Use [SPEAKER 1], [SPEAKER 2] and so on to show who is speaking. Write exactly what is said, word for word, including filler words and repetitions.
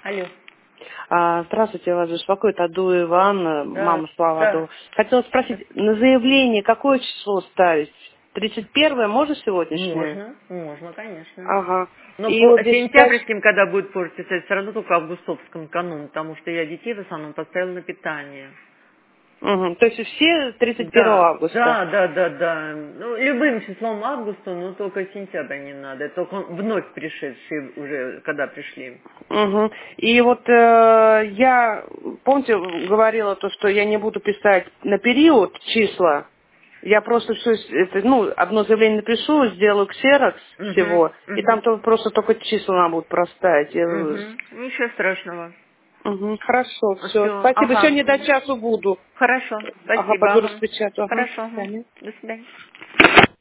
[SPEAKER 1] Алло.
[SPEAKER 2] А, здравствуйте, вас беспокоит Адуева Анна,
[SPEAKER 1] Да,
[SPEAKER 2] мама Слава
[SPEAKER 1] да.
[SPEAKER 2] Адуева. Хотела спросить, на заявление какое число ставить? тридцать первое, можно сегодняшнее?
[SPEAKER 1] Можно, можно, конечно.
[SPEAKER 2] Ага.
[SPEAKER 1] Но
[SPEAKER 2] И
[SPEAKER 1] по
[SPEAKER 2] вот здесь дальше...
[SPEAKER 1] сентябрьским, когда будет позже писать, все равно только августовском канун, потому что я детей в основном поставила на питание.
[SPEAKER 2] Угу. То есть все тридцать первого
[SPEAKER 1] Да,
[SPEAKER 2] августа?
[SPEAKER 1] да, да, да, да. Ну, любым числом августа, но только сентября не надо. Это только вновь пришедшие уже, когда пришли.
[SPEAKER 2] Угу. И вот э, я, помните, говорила то, что я не буду писать на период числа, я просто все, это, ну, одно заявление напишу, сделаю ксерокс
[SPEAKER 1] Угу,
[SPEAKER 2] всего, и там
[SPEAKER 1] угу,
[SPEAKER 2] то, просто только числа надо будет проставить. Я,
[SPEAKER 1] угу. Ничего страшного.
[SPEAKER 2] Угу, хорошо, все.
[SPEAKER 1] Все,
[SPEAKER 2] Спасибо.
[SPEAKER 1] ага.
[SPEAKER 2] Сегодня до часу буду.
[SPEAKER 1] Хорошо,
[SPEAKER 2] Ага,
[SPEAKER 1] спасибо,
[SPEAKER 2] пойду
[SPEAKER 1] ага.
[SPEAKER 2] распечатаю. Ага, до
[SPEAKER 1] Хорошо, ага.
[SPEAKER 2] свидания.
[SPEAKER 1] До свидания.